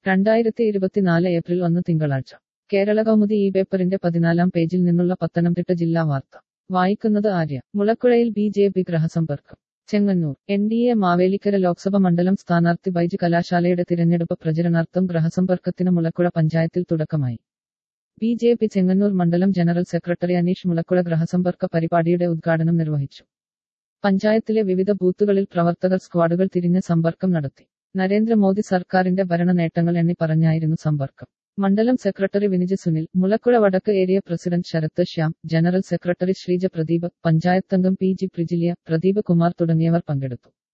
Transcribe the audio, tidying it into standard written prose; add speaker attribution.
Speaker 1: 2024 April 1 തിങ്കളാഴ്ച കേരള കൗമുദി ഈ പേപ്പറിന്റെ 14-ാം പേജിൽ നിന്നുള്ള പത്തനംതിട്ട ജില്ലാ വാർത്ത വായിക്കുന്നത് ആര്യ. മുളക്കുഴയിൽ ബി.ജെ.പി ഗ്രഹസമ്പർക്കം. ചെങ്ങന്നൂർ എൻ.ഡി.എ മാവേലിക്കര ലോക്സഭ മണ്ഡലം സ്ഥാനാർത്ഥി ബൈജു കലാശാലയുടെ തിരഞ്ഞെടുപ്പ് പ്രചരണാർത്ഥം ഗ്രഹസമ്പർക്കത്തിന് മുളക്കുഴ പഞ്ചായത്തിൽ തുടക്കമായി. ബി.ജെ.പി ചെങ്ങന്നൂർ മണ്ഡലം ജനറൽ സെക്രട്ടറി അനീഷ് മുളക്കുഴ ഗ്രഹസമ്പർക്ക പരിപാടിയുടെ ഉദ്ഘാടനം നിർവഹിച്ചു. പഞ്ചായത്തിലെ വിവിധ ബൂത്തുകളിൽ പ്രവർത്തകർ സ്ക്വാഡുകൾ തിരിഞ്ഞ് സമ്പർക്കം നടത്തി. നരേന്ദ്രമോദി സർക്കാരിന്റെ ഭരണ നേട്ടങ്ങൾ എണ്ണി പറഞ്ഞായിരുന്നു സമ്പർക്കം. മണ്ഡലം സെക്രട്ടറി വിനിജ് സുനിൽ, മുളക്കുഴ വടക്ക് area president Sarath Shyam, general secretary Sreeja Pradeep, പഞ്ചായത്തംഗം പി.ജി. പ്രിജിലിയ, പ്രദീപ് കുമാർ തുടങ്ങിയവർ പങ്കെടുത്തു.